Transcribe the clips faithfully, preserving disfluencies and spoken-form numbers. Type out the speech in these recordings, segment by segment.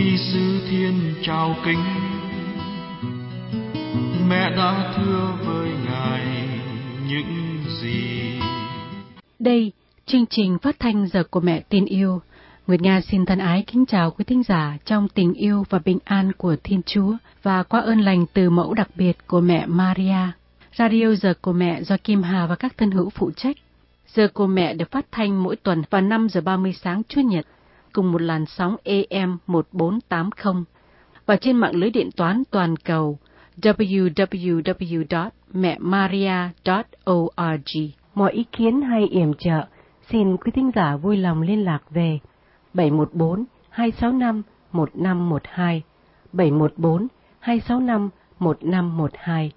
Ni sư thiên chào kính, mẹ đã thưa với Ngài những gì. Đây, chương trình phát thanh Giờ của Mẹ Tin Yêu. Nguyệt Nga xin thân ái kính chào quý thính giả trong tình yêu và bình an của Thiên Chúa và qua ơn lành từ mẫu đặc biệt của mẹ Maria. Radio Giờ của Mẹ do Kim Hà và các thân hữu phụ trách. Giờ của Mẹ được phát thanh mỗi tuần vào năm giờ ba mươi sáng Chủ nhật, cùng một làn sóng A M một bốn tám không và trên mạng lưới điện toán toàn cầu w w w chấm mẹ maria chấm org. Mọi ý kiến hay yểm trợ, xin quý thính giả vui lòng liên lạc về bảy một bốn hai sáu năm một năm một hai, bảy một bốn hai sáu năm một năm một hai.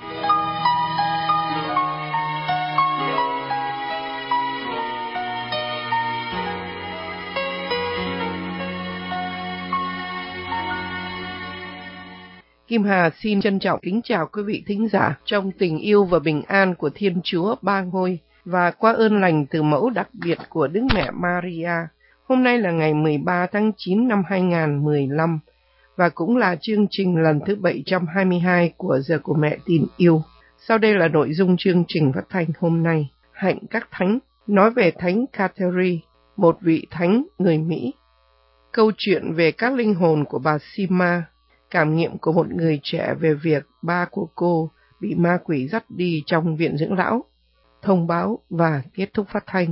Kim Hà xin trân trọng kính chào quý vị thính giả trong tình yêu và bình an của Thiên Chúa Ba Ngôi và qua ơn lành từ mẫu đặc biệt của Đức Mẹ Maria. Hôm nay là ngày mười ba tháng chín năm hai nghìn không trăm mười lăm và cũng là chương trình lần thứ bảy trăm hai mươi hai của Giờ của Mẹ Tin Yêu. Sau đây là nội dung chương trình phát thanh hôm nay. Hạnh các thánh, nói về Thánh Catherine, một vị thánh người Mỹ. Câu chuyện về các linh hồn của bà Sima. Cảm nghiệm của một người trẻ về việc ba của cô bị ma quỷ dắt đi trong viện dưỡng lão, thông báo và kết thúc phát thanh.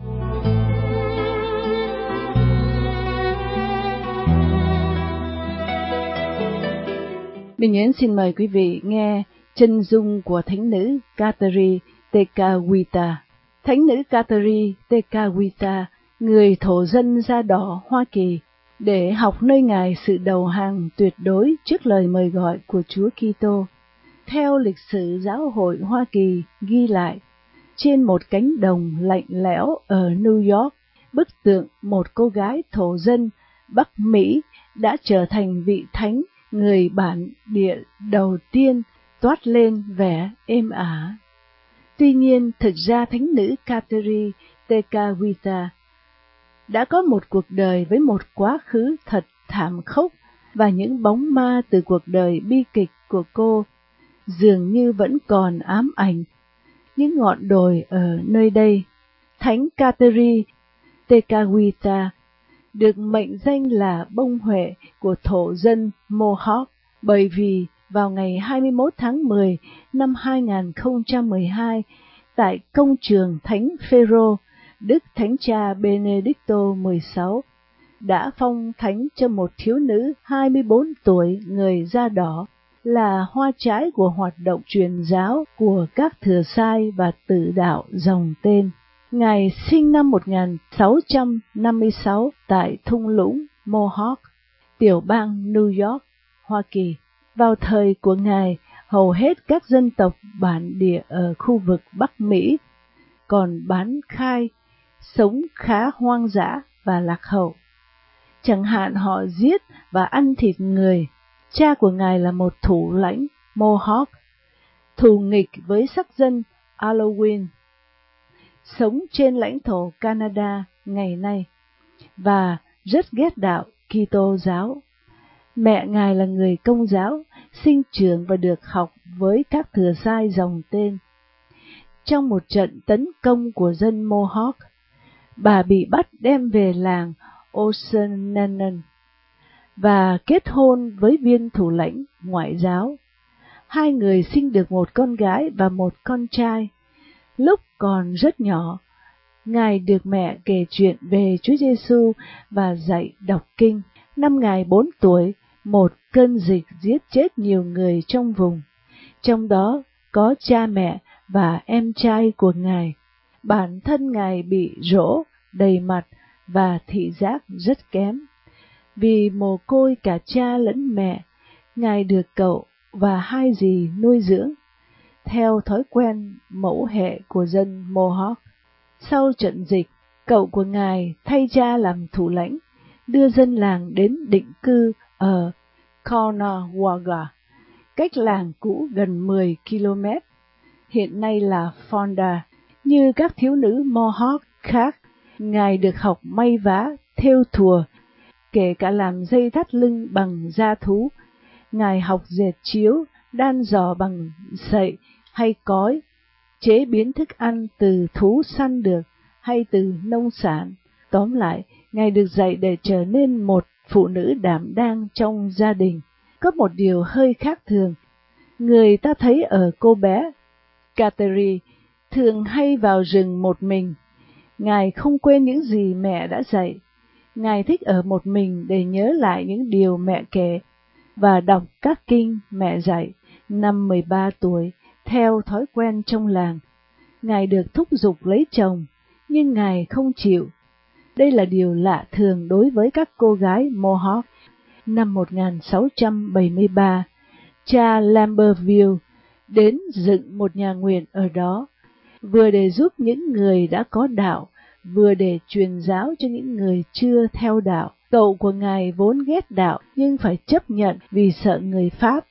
Bình Yến xin mời quý vị nghe chân dung của thánh nữ Catherine Tekakwitha. Thánh nữ Catherine Tekakwitha, người thổ dân da đỏ Hoa Kỳ, để học nơi Ngài sự đầu hàng tuyệt đối trước lời mời gọi của Chúa Kitô. Theo lịch sử giáo hội Hoa Kỳ ghi lại, trên một cánh đồng lạnh lẽo ở New York, bức tượng một cô gái thổ dân Bắc Mỹ đã trở thành vị thánh người bản địa đầu tiên toát lên vẻ êm ả. Tuy nhiên, thực ra thánh nữ Catherine Tekakwitha đã có một cuộc đời với một quá khứ thật thảm khốc, và những bóng ma từ cuộc đời bi kịch của cô dường như vẫn còn ám ảnh những ngọn đồi ở nơi đây. Thánh Catherine Tekakwitha được mệnh danh là bông huệ của thổ dân Mohawk bởi vì vào ngày hai mươi mốt tháng mười năm hai nghìn không trăm mười hai, tại công trường Thánh Phêrô, Đức Thánh Cha Benedicto mười sáu đã phong thánh cho một thiếu nữ hai mươi bốn tuổi người da đỏ, là hoa trái của hoạt động truyền giáo của các thừa sai và tử đạo dòng tên. Ngài sinh năm một nghìn sáu trăm năm mươi sáu tại thung lũng Mohawk, tiểu bang New York, Hoa Kỳ. Vào thời của Ngài, hầu hết các dân tộc bản địa ở khu vực Bắc Mỹ còn bán khai, sống khá hoang dã và lạc hậu. Chẳng hạn họ giết và ăn thịt người. Cha của Ngài là một thủ lãnh Mohawk, thù nghịch với sắc dân Algonquin, sống trên lãnh thổ Canada ngày nay, và rất ghét đạo Kitô giáo. Mẹ Ngài là người Công giáo, sinh trưởng và được học với các thừa sai dòng tên. Trong một trận tấn công của dân Mohawk, bà bị bắt đem về làng Oceanan và kết hôn với viên thủ lãnh ngoại giáo. Hai người sinh được một con gái và một con trai. Lúc còn rất nhỏ, Ngài được mẹ kể chuyện về Chúa Giêsu và dạy đọc kinh. Năm Ngài bốn tuổi, một cơn dịch giết chết nhiều người trong vùng, trong đó có cha mẹ và em trai của Ngài. Bản thân Ngài bị rỗ, đầy mặt và thị giác rất kém. Vì mồ côi cả cha lẫn mẹ, Ngài được cậu và hai dì nuôi dưỡng, theo thói quen mẫu hệ của dân Mohawk. Sau trận dịch, cậu của Ngài thay cha làm thủ lãnh, đưa dân làng đến định cư ở Caughnawaga, cách làng cũ gần mười ki lô mét, hiện nay là Fonda. Như các thiếu nữ Mohawk khác, Ngài được học may vá, thêu thùa, kể cả làm dây thắt lưng bằng da thú. Ngài học dệt chiếu, đan giò bằng sậy hay cói, chế biến thức ăn từ thú săn được hay từ nông sản. Tóm lại, Ngài được dạy để trở nên một phụ nữ đảm đang trong gia đình. Có một điều hơi khác thường, người ta thấy ở cô bé Catherine thường hay vào rừng một mình. Ngài không quên những gì mẹ đã dạy. Ngài thích ở một mình để nhớ lại những điều mẹ kể và đọc các kinh mẹ dạy. Năm mười ba tuổi, theo thói quen trong làng, Ngài được thúc giục lấy chồng, nhưng Ngài không chịu. Đây là điều lạ thường đối với các cô gái Mohawk. Năm một nghìn sáu trăm bảy mươi ba, cha Lamberville đến dựng một nhà nguyện ở đó, vừa để giúp những người đã có đạo, vừa để truyền giáo cho những người chưa theo đạo. Cậu của Ngài vốn ghét đạo nhưng phải chấp nhận vì sợ người Pháp.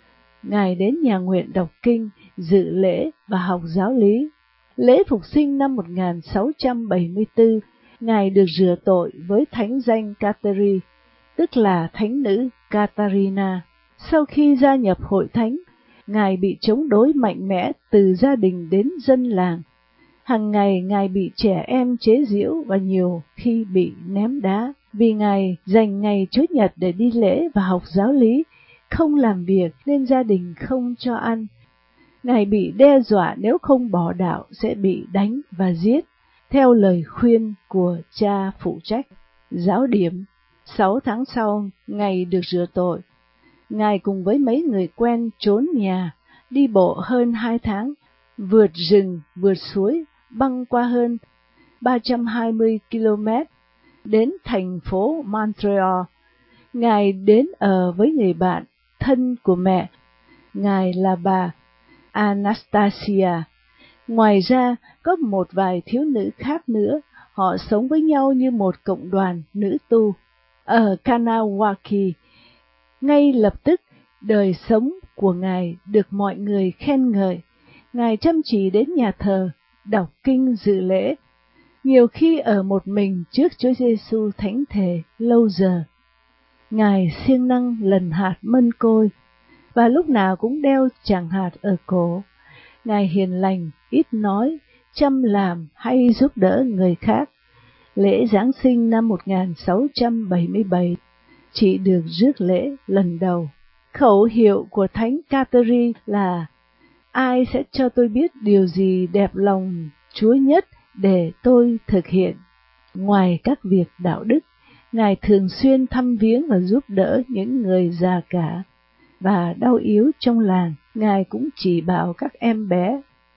Ngài đến nhà nguyện đọc kinh, dự lễ và học giáo lý. Lễ phục sinh năm một nghìn sáu trăm bảy mươi tư, Ngài được rửa tội với thánh danh Catherine, tức là thánh nữ Catarina. Sau khi gia nhập hội thánh, Ngài bị chống đối mạnh mẽ từ gia đình đến dân làng. Hàng ngày Ngài bị trẻ em chế giễu và nhiều khi bị ném đá, vì Ngài dành ngày Chủ nhật để đi lễ và học giáo lý, không làm việc nên gia đình không cho ăn. Ngài bị đe dọa nếu không bỏ đạo sẽ bị đánh và giết, theo lời khuyên của cha phụ trách. Giáo điểm: sáu tháng sau, Ngài được rửa tội. Ngài cùng với mấy người quen trốn nhà, đi bộ hơn hai tháng, vượt rừng, vượt suối, băng qua hơn ba trăm hai mươi ki lô mét, đến thành phố Montreal. Ngài đến ở với người bạn thân của mẹ. Ngài là bà Anastasia. Ngoài ra, có một vài thiếu nữ khác nữa, họ sống với nhau như một cộng đoàn nữ tu. Ở Kanawaki, ngay lập tức, đời sống của Ngài được mọi người khen ngợi. Ngài chăm chỉ đến nhà thờ, đọc kinh dự lễ, nhiều khi ở một mình trước Chúa Giêsu thánh thể lâu giờ. Ngài siêng năng lần hạt mân côi, và lúc nào cũng đeo tràng hạt ở cổ. Ngài hiền lành, ít nói, chăm làm hay giúp đỡ người khác. Lễ Giáng sinh năm một nghìn sáu trăm bảy mươi bảy chỉ được rước lễ lần đầu. Khẩu hiệu của Thánh Catherine là: ai sẽ cho tôi biết điều gì đẹp lòng Chúa nhất để tôi thực hiện. Ngoài các việc đạo đức, Ngài thường xuyên thăm viếng và giúp đỡ những người già cả và đau yếu trong làng. Ngài cũng chỉ bảo các em bé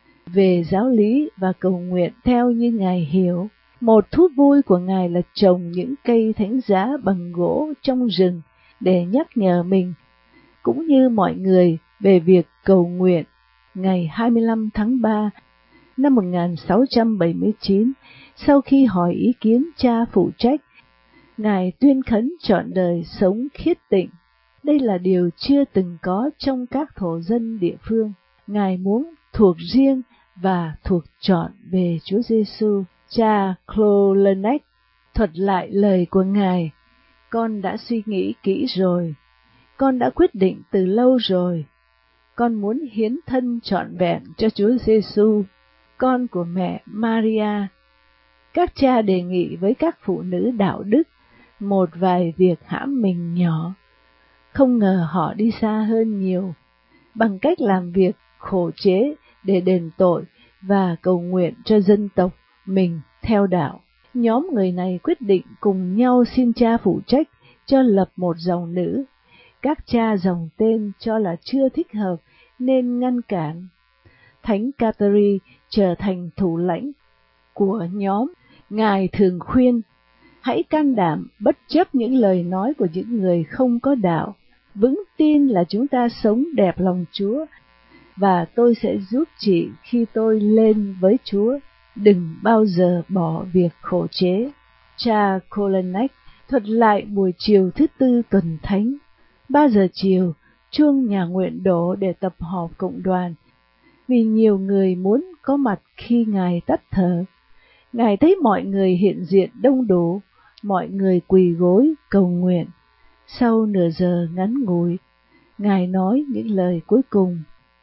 về giáo lý và cầu nguyện theo như Ngài hiểu. Một thú vui của Ngài là trồng những cây thánh giá bằng gỗ trong rừng để nhắc nhở mình, cũng như mọi người, về việc cầu nguyện. Ngày hai mươi lăm tháng ba năm một nghìn sáu trăm bảy mươi chín, sau khi hỏi ý kiến cha phụ trách, Ngài tuyên khấn trọn đời sống khiết tịnh. Đây là điều chưa từng có trong các thổ dân địa phương. Ngài muốn thuộc riêng và thuộc trọn về Chúa Giêsu. Cha Cloleneck thuật lại lời của Ngài: con đã suy nghĩ kỹ rồi, con đã quyết định từ lâu rồi, con muốn hiến thân trọn vẹn cho Chúa Giêsu, con của mẹ Maria. Các cha đề nghị với các phụ nữ đạo đức một vài việc hãm mình nhỏ. Không ngờ họ đi xa hơn nhiều, bằng cách làm việc khổ chế để đền tội và cầu nguyện cho dân tộc mình theo đạo. Nhóm người này quyết định cùng nhau xin cha phụ trách cho lập một dòng nữ. Các cha dòng tên cho là chưa thích hợp nên ngăn cản. Thánh Catherine trở thành thủ lãnh của nhóm. Ngài thường khuyên: hãy can đảm bất chấp những lời nói của những người không có đạo, vững tin là chúng ta sống đẹp lòng Chúa, và tôi sẽ giúp chị khi tôi lên với Chúa. Đừng bao giờ bỏ việc khổ chế. Cha Coloneck thuật lại buổi chiều thứ tư tuần thánh. Ba giờ chiều, chuông nhà nguyện đổ để tập họp cộng đoàn, vì nhiều người muốn có mặt khi Ngài tắt thở. Ngài thấy mọi người hiện diện đông đủ, mọi người quỳ gối cầu nguyện. Sau nửa giờ ngắn ngủi, Ngài nói những lời cuối cùng.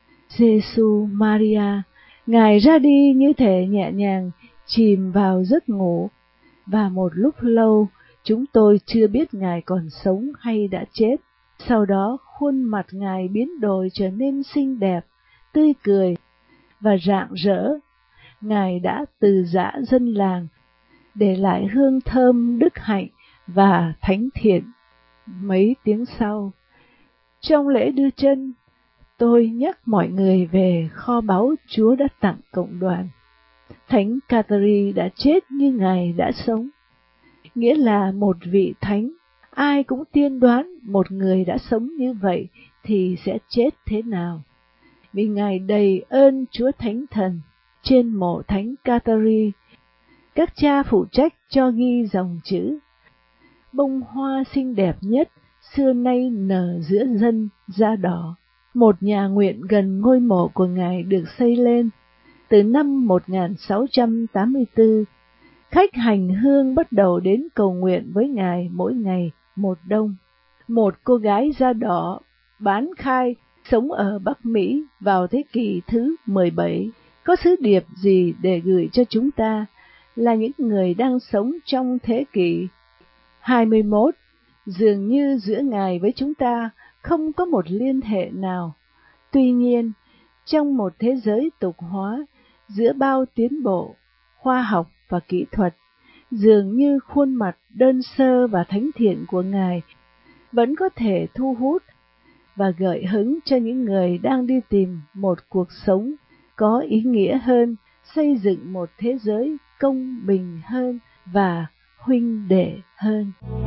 Giêsu Maria, Ngài ra đi như thể nhẹ nhàng chìm vào giấc ngủ, và một lúc lâu chúng tôi chưa biết Ngài còn sống hay đã chết. Sau đó khuôn mặt Ngài biến đổi trở nên xinh đẹp, tươi cười và rạng rỡ. Ngài đã từ giã dân làng, để lại hương thơm đức hạnh và thánh thiện. Mấy tiếng sau, trong lễ đưa chân, tôi nhắc mọi người về kho báu Chúa đã tặng cộng đoàn. Thánh Catherine đã chết như Ngài đã sống, nghĩa là một vị thánh. Ai cũng tiên đoán một người đã sống như vậy thì sẽ chết thế nào. Vì Ngài đầy ơn Chúa Thánh Thần. Trên mộ Thánh Catherine, các cha phụ trách cho ghi dòng chữ: bông hoa xinh đẹp nhất xưa nay nở giữa dân da đỏ. Một nhà nguyện gần ngôi mộ của Ngài được xây lên. Từ năm một nghìn sáu trăm tám mươi tư, khách hành hương bắt đầu đến cầu nguyện với Ngài mỗi ngày một đông. Một cô gái da đỏ bán khai sống ở Bắc Mỹ vào thế kỷ thứ mười bảy, có sứ điệp gì để gửi cho chúng ta là những người đang sống trong thế kỷ hai mươi mốt. Dường như giữa Ngài với chúng ta không có một liên hệ nào. Tuy nhiên, trong một thế giới tục hóa, giữa bao tiến bộ, khoa học và kỹ thuật, dường như khuôn mặt đơn sơ và thánh thiện của Ngài vẫn có thể thu hút và gợi hứng cho những người đang đi tìm một cuộc sống có ý nghĩa hơn, xây dựng một thế giới công bình hơn và huynh đệ hơn.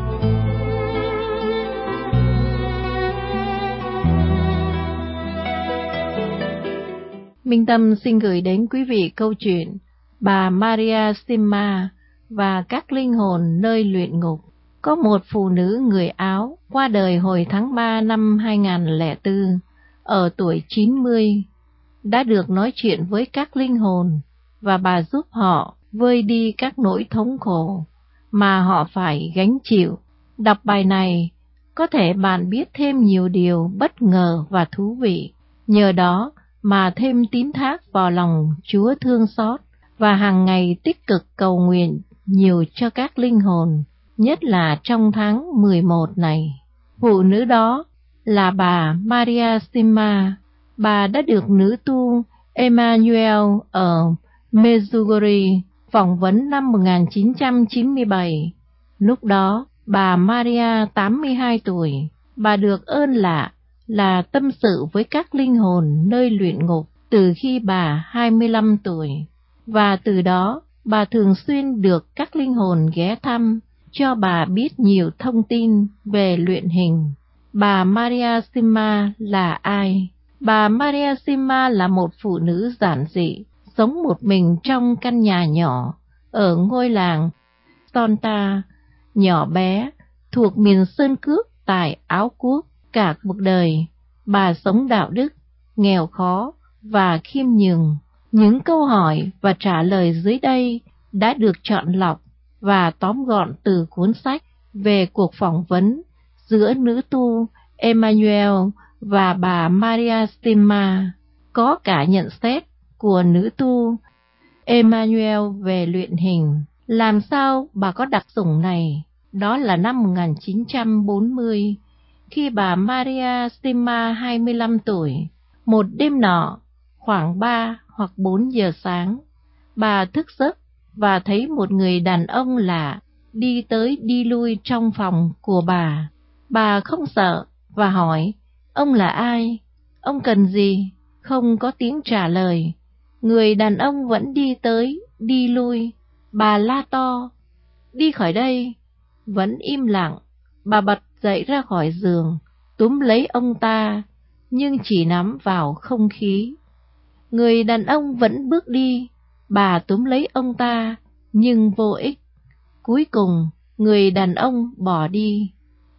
Minh Tâm xin gửi đến quý vị câu chuyện bà Maria Stimma và các linh hồn nơi luyện ngục. Có một phụ nữ người Áo qua đời hồi tháng ba năm hai nghìn lẻ bốn, ở tuổi chín mươi, đã được nói chuyện với các linh hồn và bà giúp họ vơi đi các nỗi thống khổ mà họ phải gánh chịu. Đọc bài này, có thể bạn biết thêm nhiều điều bất ngờ và thú vị. Nhờ đó mà thêm tín thác vào lòng Chúa thương xót và hàng ngày tích cực cầu nguyện nhiều cho các linh hồn, nhất là trong tháng mười một này. Phụ nữ đó là bà Maria Stimma. Bà đã được nữ tu Emmanuel ở Medjugorje phỏng vấn năm một nghìn chín trăm chín mươi bảy. Lúc đó, bà Maria tám mươi hai tuổi. Bà được ơn lạ là tâm sự với các linh hồn nơi luyện ngục từ khi bà hai mươi lăm tuổi. Và từ đó, bà thường xuyên được các linh hồn ghé thăm, cho bà biết nhiều thông tin về luyện hình. Bà Maria Stimma là ai? Bà Maria Stimma là một phụ nữ giản dị, sống một mình trong căn nhà nhỏ ở ngôi làng Stonta, nhỏ bé, thuộc miền Sơn Cước tại Áo Quốc. Cả cuộc đời, bà sống đạo đức, nghèo khó và khiêm nhường. Những câu hỏi và trả lời dưới đây đã được chọn lọc và tóm gọn từ cuốn sách về cuộc phỏng vấn giữa nữ tu Emmanuel và bà Maria Stimma. Có cả nhận xét của nữ tu Emmanuel về luyện hình. Làm sao bà có đặc dụng này? Đó là năm một nghìn chín trăm bốn mươi, khi bà Maria Stimma hai mươi lăm tuổi, một đêm nọ, khoảng ba hoặc bốn giờ sáng, bà thức giấc và thấy một người đàn ông lạ đi tới đi lui trong phòng của bà. Bà không sợ và hỏi, ông là ai? Ông cần gì? Không có tiếng trả lời. Người đàn ông vẫn đi tới, đi lui. Bà la to, đi khỏi đây. Vẫn im lặng. Bà bật dậy ra khỏi giường, túm lấy ông ta, nhưng chỉ nắm vào không khí. Người đàn ông vẫn bước đi. Bà túm lấy ông ta, nhưng vô ích. Cuối cùng, người đàn ông bỏ đi.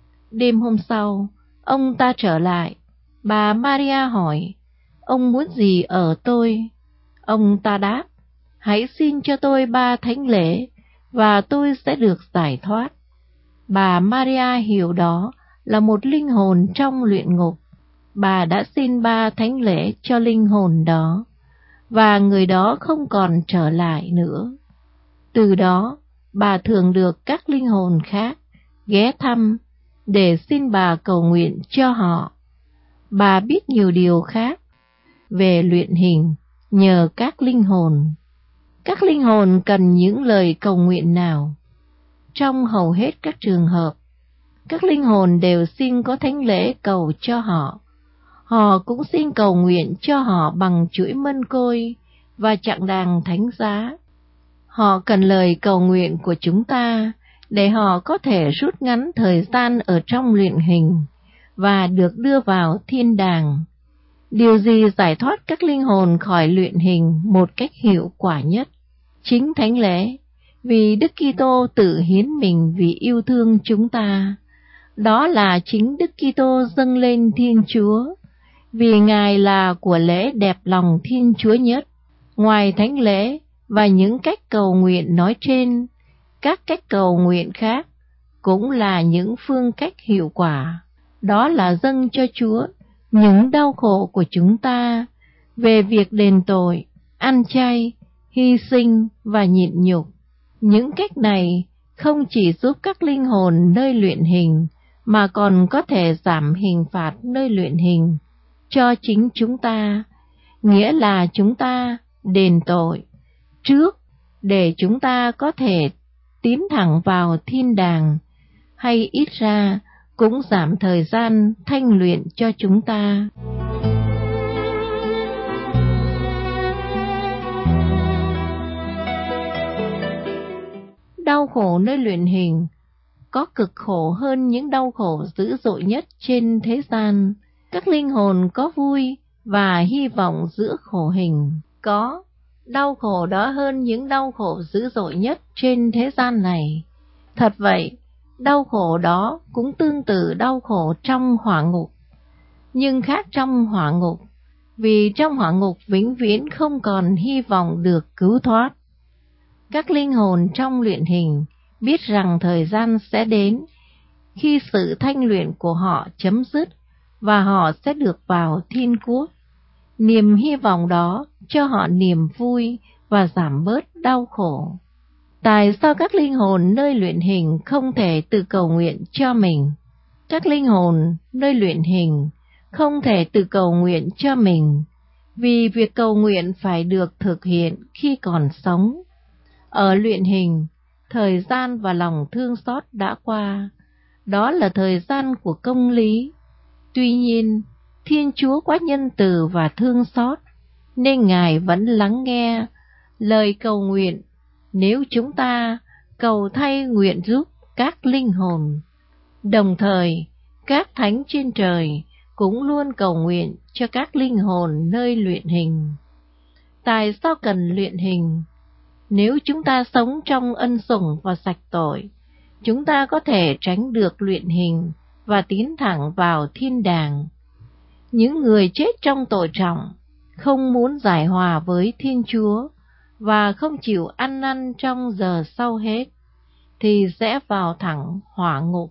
Đêm hôm sau, ông ta trở lại. Bà Maria hỏi, ông muốn gì ở tôi? Ông ta đáp, hãy xin cho tôi ba thánh lễ, và tôi sẽ được giải thoát. Bà Maria hiểu đó là một linh hồn trong luyện ngục. Bà đã xin ba thánh lễ cho linh hồn đó, và người đó không còn trở lại nữa. Từ đó, bà thường được các linh hồn khác ghé thăm để xin bà cầu nguyện cho họ. Bà biết nhiều điều khác về luyện hình nhờ các linh hồn. Các linh hồn cần những lời cầu nguyện nào? Trong hầu hết các trường hợp, các linh hồn đều xin có thánh lễ cầu cho họ. Họ cũng xin cầu nguyện cho họ bằng chuỗi mân côi và chặng đàn thánh giá. Họ cần lời cầu nguyện của chúng ta để họ có thể rút ngắn thời gian ở trong luyện hình và được đưa vào thiên đàng. Điều gì giải thoát các linh hồn khỏi luyện hình một cách hiệu quả nhất? Chính thánh lễ, vì Đức Kitô tự hiến mình vì yêu thương chúng ta. Đó là chính Đức Kitô dâng lên Thiên Chúa, vì Ngài là của lễ đẹp lòng Thiên Chúa nhất. Ngoài thánh lễ và những cách cầu nguyện nói trên, các cách cầu nguyện khác cũng là những phương cách hiệu quả. Đó là dâng cho Chúa những đau khổ của chúng ta về việc đền tội, ăn chay, hy sinh và nhịn nhục. Những cách này không chỉ giúp các linh hồn nơi luyện hình, mà còn có thể giảm hình phạt nơi luyện hình cho chính chúng ta, nghĩa là chúng ta đền tội trước để chúng ta có thể tiến thẳng vào thiên đàng, hay ít ra cũng giảm thời gian thanh luyện cho chúng ta. Đau khổ nơi luyện hình có cực khổ hơn những đau khổ dữ dội nhất trên thế gian. Các linh hồn có vui và hy vọng giữa khổ hình. Có đau khổ đó hơn những đau khổ dữ dội nhất trên thế gian này. Thật vậy, đau khổ đó cũng tương tự đau khổ trong hỏa ngục. Nhưng khác trong hỏa ngục, vì trong hỏa ngục vĩnh viễn không còn hy vọng được cứu thoát. Các linh hồn trong luyện hình biết rằng thời gian sẽ đến khi sự thanh luyện của họ chấm dứt và họ sẽ được vào thiên quốc. Niềm hy vọng đó cho họ niềm vui và giảm bớt đau khổ. Tại sao các linh hồn nơi luyện hình không thể tự cầu nguyện cho mình? Các linh hồn nơi luyện hình không thể tự cầu nguyện cho mình, vì việc cầu nguyện phải được thực hiện khi còn sống. Ở luyện hình, thời gian và lòng thương xót đã qua. Đó là thời gian của công lý. Tuy nhiên, Thiên Chúa quá nhân từ và thương xót, nên Ngài vẫn lắng nghe lời cầu nguyện nếu chúng ta cầu thay nguyện giúp các linh hồn. Đồng thời, các thánh trên trời cũng luôn cầu nguyện cho các linh hồn nơi luyện hình. Tại sao cần luyện hình? Nếu chúng ta sống trong ân sủng và sạch tội, chúng ta có thể tránh được luyện hình và tiến thẳng vào thiên đàng. Những người chết trong tội trọng, không muốn giải hòa với Thiên Chúa và không chịu ăn năn trong giờ sau hết, thì sẽ vào thẳng hỏa ngục.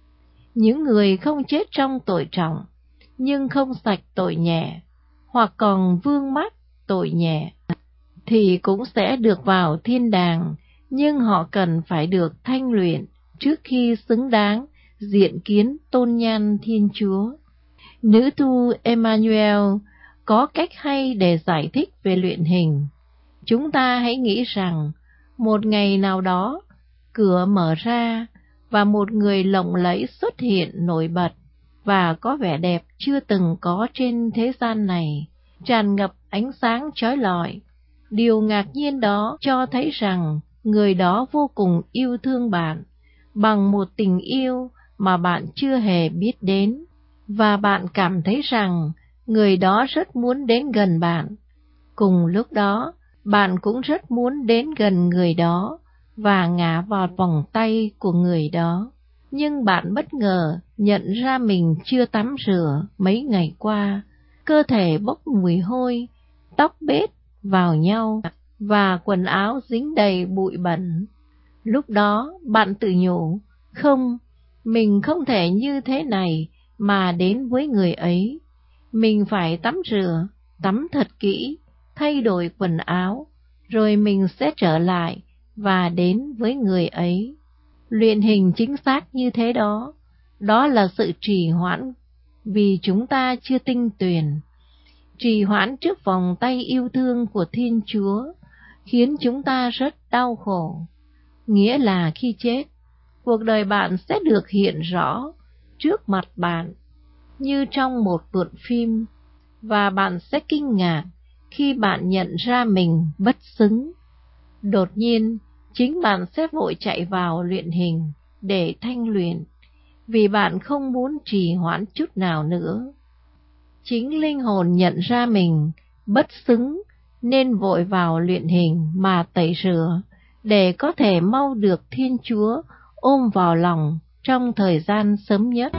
Những người không chết trong tội trọng, nhưng không sạch tội nhẹ, hoặc còn vương mắc tội nhẹ, thì cũng sẽ được vào thiên đàng, nhưng họ cần phải được thanh luyện trước khi xứng đáng diện kiến tôn nhan Thiên Chúa. Nữ tu Emmanuel có cách hay để giải thích về luyện hình. Chúng ta hãy nghĩ rằng một ngày nào đó cửa mở ra và một người lộng lẫy xuất hiện nổi bật và có vẻ đẹp chưa từng có trên thế gian này, tràn ngập ánh sáng chói lọi. Điều ngạc nhiên đó cho thấy rằng người đó vô cùng yêu thương bạn bằng một tình yêu mà bạn chưa hề biết đến, và bạn cảm thấy rằng người đó rất muốn đến gần bạn. Cùng lúc đó, bạn cũng rất muốn đến gần người đó và ngã vào vòng tay của người đó. Nhưng bạn bất ngờ nhận ra mình chưa tắm rửa mấy ngày qua, cơ thể bốc mùi hôi, tóc bết vào nhau và quần áo dính đầy bụi bẩn. Lúc đó bạn tự nhủ, Không, mình không thể như thế này mà đến với người ấy. Mình phải tắm rửa, tắm thật kỹ, thay đổi quần áo, rồi mình sẽ trở lại và đến với người ấy. Luyện hình chính xác như thế đó, đó là sự trì hoãn vì chúng ta chưa tinh tuyền. Trì hoãn trước vòng tay yêu thương của Thiên Chúa khiến chúng ta rất đau khổ. Nghĩa là khi chết, cuộc đời bạn sẽ được hiện rõ trước mặt bạn như trong một vở phim, và bạn sẽ kinh ngạc khi bạn nhận ra mình bất xứng. Đột nhiên, chính bạn sẽ vội chạy vào luyện hình để thanh luyện, vì bạn không muốn trì hoãn chút nào nữa. Chính linh hồn nhận ra mình bất xứng nên vội vào luyện hình mà tẩy rửa, để có thể mau được Thiên Chúa ôm vào lòng trong thời gian sớm nhất.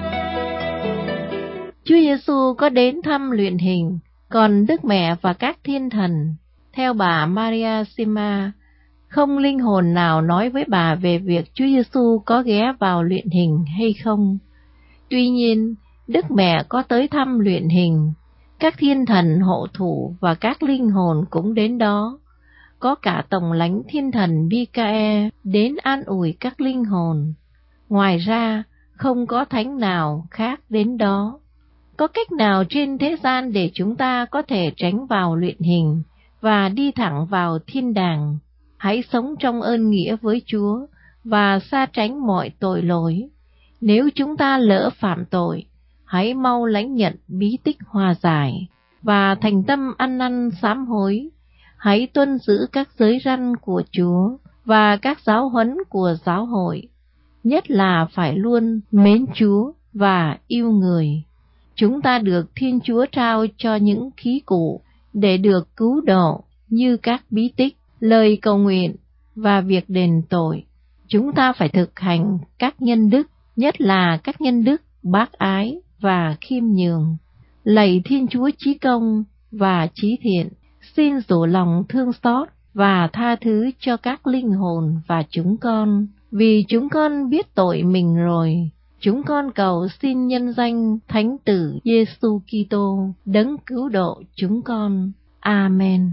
Chúa Giêsu có đến thăm luyện hình, còn Đức Mẹ và các thiên thần, theo bà Maria Sima, không linh hồn nào nói với bà về việc Chúa Giêsu có ghé vào luyện hình hay không. Tuy nhiên, Đức Mẹ có tới thăm luyện hình, các thiên thần hộ thủ và các linh hồn cũng đến đó. Có cả tổng lãnh thiên thần Michael đến an ủi các linh hồn. Ngoài ra, không có thánh nào khác đến đó. Có cách nào trên thế gian để chúng ta có thể tránh vào luyện hình và đi thẳng vào thiên đàng? Hãy sống trong ơn nghĩa với Chúa và xa tránh mọi tội lỗi. Nếu chúng ta lỡ phạm tội, hãy mau lãnh nhận bí tích hòa giải và thành tâm ăn năn sám hối. Hãy tuân giữ các giới răn của Chúa và các giáo huấn của giáo hội, nhất là phải luôn mến Chúa và yêu người. Chúng ta được Thiên Chúa trao cho những khí cụ để được cứu độ như các bí tích, lời cầu nguyện và việc đền tội. Chúng ta phải thực hành các nhân đức, nhất là các nhân đức bác ái và khiêm nhường. Lạy Thiên Chúa chí công và chí thiện, xin rủ lòng thương xót và tha thứ cho các linh hồn và chúng con, vì chúng con biết tội mình rồi. Chúng con cầu xin nhân danh Thánh Tử Giêsu Kitô đấng cứu độ chúng con. Amen.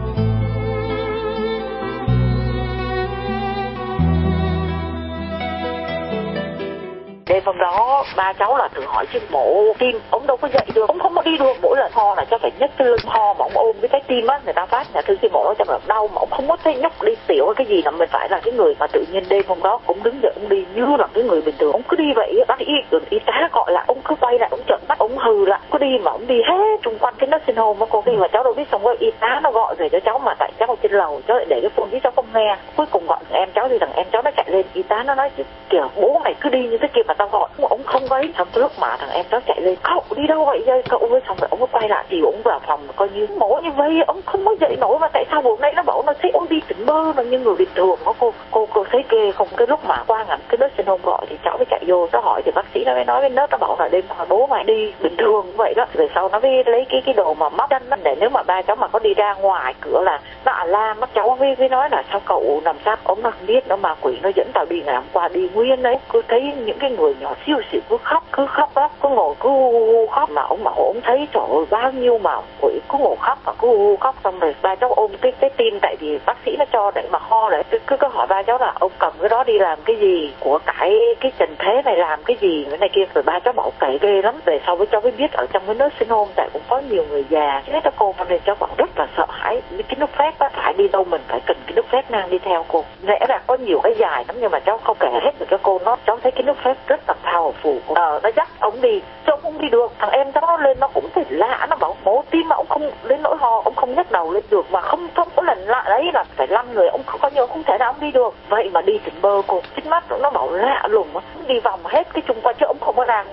Đêm hôm đó ba cháu là thử hỏi trên mổ tim, ông đâu có dậy được, ông không có đi được, mỗi lần ho là cháu phải nhấc cái lưng ho mà ông ôm cái trái tim á, người ta phát nhà thư khi mổ cho là đau mà ông không có thấy nhấc đi tiểu hay cái gì, là mình phải là cái người mà tự nhiên đêm hôm đó cũng đứng dậy ông đi như là cái người bình thường, ông cứ đi vậy. Bác sĩ y tá gọi lại ông cứ quay lại, ông trợn mắt, ông hừ lại, cứ đi mà ông đi hết xung quanh cái nursing home á cô. Khi mà cháu đâu biết, xong rồi y tá nó gọi về cho cháu mà tại cháu ở trên lầu, cháu lại để cái phone với cháu không nghe. Cuối cùng gọi thằng em cháu thì thằng em cháu nó chạy lên, y tá nó nói chứ kìa bố mày cứ đi như thế kia mà tao gọi ông không ấy. Xong lúc mà thằng em cháu chạy lên, cậu đi đâu vậy dây cậu ơi, xong rồi ông có quay lại thì ông vào phòng coi như mổ như vậy, ông không có dậy nổi. Mà tại sao buổi nay nó bảo nó thấy ông đi tỉnh bơ là như người bình thường đó cô. Cô cô thấy ghê không? Cái lúc mà qua ngắm cái nursing home gọi thì cháu mới chạy vô, cháu hỏi thì bác sĩ nó mới nói với nurse, nó bảo là đêm mà bố mày đi bình thường vậy đó. Rồi sau nó mới lấy cái cái đồ mà móc chân đó, để nếu mà ba cháu mà có đi ra ngoài cửa là nó à la mắt cháu với với nói là sao cậu làm sao ông nó không biết nó mà quỷ nó dẫn tao đi ngày hôm qua đi nguyên đấy. Cứ thấy những cái người nhỏ siêu xịu cứ khóc cứ khóc đó, cứ ngồi cứ khóc mà ông bảo ông thấy trời ơi bao nhiêu mà quỷ cứ ngồi khóc mà cứ khóc. Xong rồi ba cháu ôm cái cái tim, tại vì bác sĩ nó cho để mà ho đấy, cứ cứ, cứ hỏi ba cháu là ông cầm cái đó đi làm cái gì, của cái cái trần thế này làm cái gì cái này kia. Rồi ba cháu bảo kể ghê lắm. Về sau với cháu mới biết ở trong cái nursing home tại cũng có nhiều người già chết đó cô, nên cháu bảo rất là sợ hãi. Cái nước phép á, phải đi đâu mình phải cần cái nước phép mang đi theo cô. Lẽ ra có nhiều cái dài lắm nhưng mà cháu không kể hết được cho cô. Nó cháu thấy cái nước phép rất là powerful. Ờ, nó dắt ông đi, chứ ông không đi được. Thằng em cháu nó lên nó cũng thấy lạ, nó bảo mổ tim mà ông không đến nỗi ho, ông không nhấc đầu lên được, mà không không có lần lạ đấy là phải lăn người, ông không có nhiều, không thể nào ông đi được. Vậy mà đi tỉnh bơ cô, trước mắt nó bảo lạ lùng á, đi vòng hết cái chung quanh chứ ông không có ra ngoài.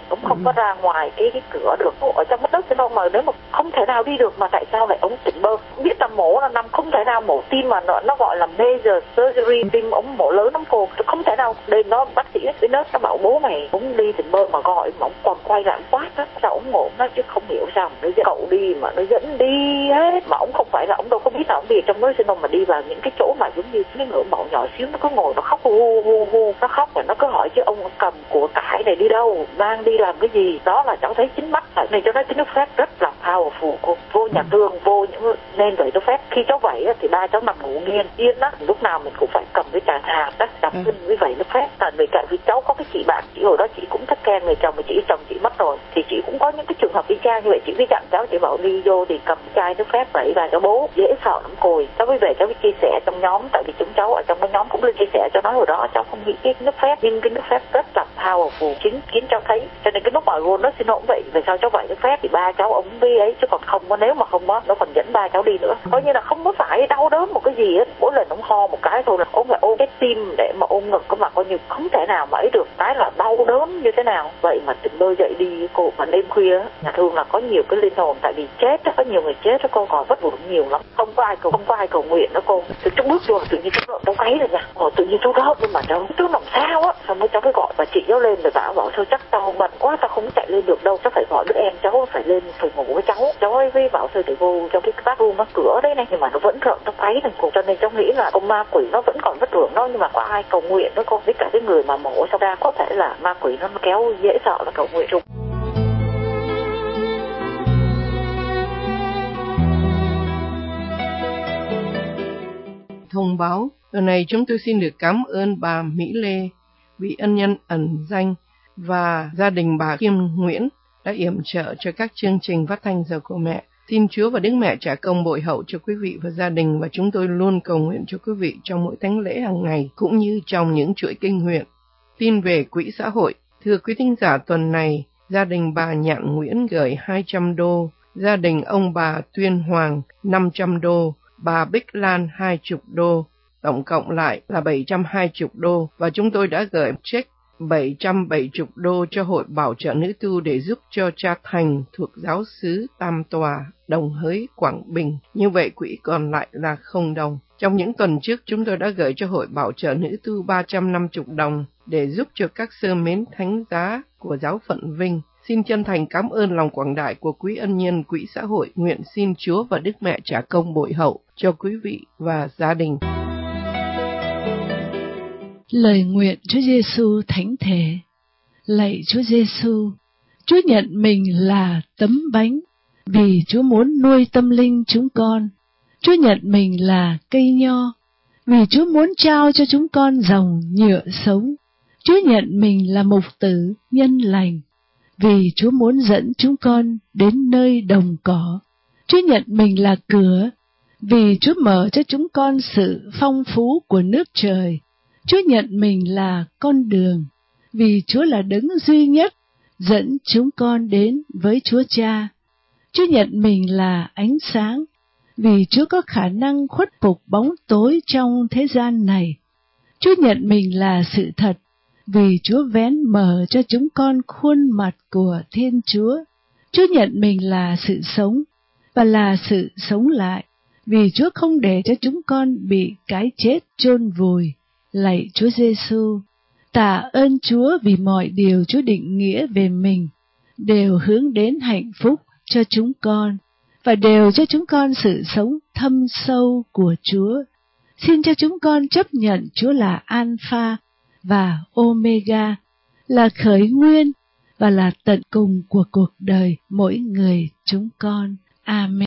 ông không ừ. có ra ngoài cái cái cửa được, ở trong mất đất chứ đâu mà nếu mà không thể nào đi được mà tại sao lại ông tỉnh bơ? Biết là mổ là năm không thể nào mổ tim mà nó, nó gọi là major surgery, tim ông mổ lớn lắm cô, không thể nào. Đây nó bác sĩ ấy, nó bảo bố mày cũng đi tỉnh bơ mà gọi mà ông còn quay lại quát á, sao ông ngộ nó chứ không hiểu sao nó dẫn cậu đi mà nó dẫn đi hết mà ông không phải là ông đâu có biết là ông đi trong nursing home mà đi vào những cái chỗ mà giống như cái ngựa mẫu nhỏ xíu nó cứ ngồi nó khóc hu hu hu nó khóc và nó cứ hỏi chứ ông cầm của cải này đi đâu, mang đi làm cái gì. Đó là cháu thấy chính mắt tại này cho nói cái nước phép rất là powerful cô. Vô nhà thương vô những nên vậy nước phép khi cháu vậy á, thì ba cháu nằm ngủ nghiêng yên á, lúc nào mình cũng phải cầm cái trà hạt đó đập lên với vậy nước phép. Tại vì cả vì cháu có cái chị bạn chị hồi đó chị cũng thích khen người chồng mà chị chồng chị mất rồi thì chị cũng có những cái trường hợp y chang như vậy. Chị mới dặn cháu, chị bảo đi vô thì cầm chai nước phép vậy và cho bố dễ sợ lắm cô. Cháu mới về cháu mới chia sẻ trong nhóm, tại vì chúng cháu ở trong cái nhóm cũng lên chia sẻ cho nói hồi đó cháu không nghĩ cái nước phép nhưng cái nước phép rất là powerful chính kiến cháu thấy. Cho nên cái lúc mà luôn nó xin lỗi vậy về sao cháu vậy nước phép thì ba cháu ông đi ấy chứ còn không có, nếu mà không có nó còn dẫn ba cháu đi nữa. Coi như là không có phải đau đớn một cái gì hết, mỗi lần ông ho một cái thôi là ông phải ôm cái tim để mà ôm ngực, có mà coi như không thể nào mà ấy được, cái là đau đớn như thế nào. Vậy mà tỉnh bơ dậy đi cô, mà đêm khuya nhà thương là có nhiều cái linh hồn, tại vì chết đó, có nhiều người chết đó cô, còn vất vưởng nhiều lắm, không có ai cầu không có ai cầu nguyện đó cô. Từ trong bước vô tự nhiên cháu cháu gáy rồi nha, rồi tự nhiên cháu đó nhưng mà cháu cháu làm sao á, xong mới cháu mới gọi bà chị cháu lên rồi bảo bảo thôi chắc tao bận quá tao không chạy lên được đâu, cháu phải gọi đứa em cháu phải lên phải ngủ với cháu. Cháu ấy với bảo thôi để vô trong cái bathroom nó cửa đấy này, nhưng mà nó vẫn rợn trong gáy này cô. Cho nên cháu nghĩ là con ma quỷ nó vẫn còn vất vưởng đó, nhưng mà có ai cầu nguyện đó cô. Với cả cái người mà mổ sau ra có thể là ma quỷ nó kéo dễ sợ là cầu nguyện chung. Thông báo. Lần này chúng tôi xin được cảm ơn bà Mỹ Lê, vị ân nhân ẩn danh và gia đình bà Kim Nguyễn đã yểm trợ cho các chương trình phát thanh Giờ của Mẹ. Xin Chúa và Đức Mẹ trả công bội hậu cho quý vị và gia đình, và chúng tôi luôn cầu nguyện cho quý vị trong mỗi thánh lễ hàng ngày cũng như trong những chuỗi kinh nguyện. Tin về quỹ xã hội. Thưa quý thính giả, tuần này gia đình bà Nhạn Nguyễn gửi hai trăm đô, gia đình ông bà Tuyên Hoàng năm trăm đô, bà Bích Lan hai mươi đô, tổng cộng lại là bảy trăm hai mươi đô, và chúng tôi đã gửi check bảy trăm bảy mươi đô cho Hội Bảo trợ Nữ Tu để giúp cho cha Thành thuộc giáo xứ Tam Tòa, Đồng Hới, Quảng Bình. Như vậy quỹ còn lại là không đồng. Trong những tuần trước, chúng tôi đã gửi cho Hội Bảo trợ Nữ Tu ba trăm năm mươi đồng để giúp cho các sơ mến thánh giá của giáo phận Vinh. Xin chân thành cảm ơn lòng quảng đại của quý ân nhân quỹ xã hội. Nguyện xin Chúa và Đức Mẹ trả công bội hậu cho quý vị và gia đình. Lời nguyện Chúa Giêsu thánh thể. Lạy Chúa Giêsu, Chúa nhận mình là tấm bánh vì Chúa muốn nuôi tâm linh chúng con. Chúa nhận mình là cây nho vì Chúa muốn trao cho chúng con dòng nhựa sống. Chúa nhận mình là mục tử nhân lành vì Chúa muốn dẫn chúng con đến nơi đồng cỏ. Chúa nhận mình là cửa vì Chúa mở cho chúng con sự phong phú của nước trời. Chúa nhận mình là con đường vì Chúa là đấng duy nhất dẫn chúng con đến với Chúa Cha. Chúa nhận mình là ánh sáng vì Chúa có khả năng khuất phục bóng tối trong thế gian này. Chúa nhận mình là sự thật vì Chúa vén mở cho chúng con khuôn mặt của Thiên Chúa. Chúa nhận mình là sự sống và là sự sống lại vì Chúa không để cho chúng con bị cái chết chôn vùi. Lạy Chúa Giêsu, tạ ơn Chúa vì mọi điều Chúa định nghĩa về mình đều hướng đến hạnh phúc cho chúng con và đều cho chúng con sự sống thâm sâu của Chúa. Xin cho chúng con chấp nhận Chúa là Alpha và Omega, là khởi nguyên và là tận cùng của cuộc đời mỗi người chúng con. Amen.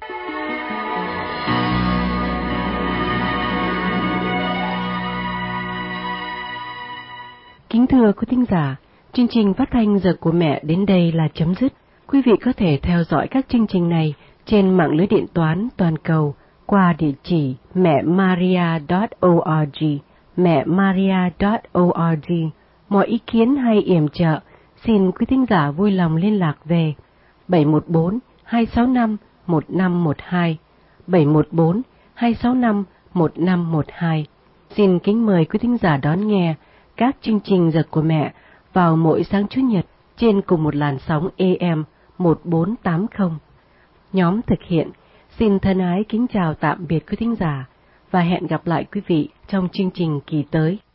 Kính thưa quý thính giả, chương trình phát thanh Giờ của Mẹ đến đây là chấm dứt. Quý vị có thể theo dõi các chương trình này trên mạng lưới điện toán toàn cầu qua địa chỉ mẹ maria chấm org, mẹ maria chấm org. Mọi ý kiến hay yểm trợ, xin quý thính giả vui lòng liên lạc về bảy một bốn hai sáu năm một năm một hai, bảy một bốn hai sáu năm một năm một hai. Xin kính mời quý thính giả đón nghe các chương trình Giờ của Mẹ vào mỗi sáng Chủ nhật trên cùng một làn sóng A M một bốn tám không. Nhóm thực hiện xin thân ái kính chào tạm biệt quý thính giả và hẹn gặp lại quý vị trong chương trình kỳ tới.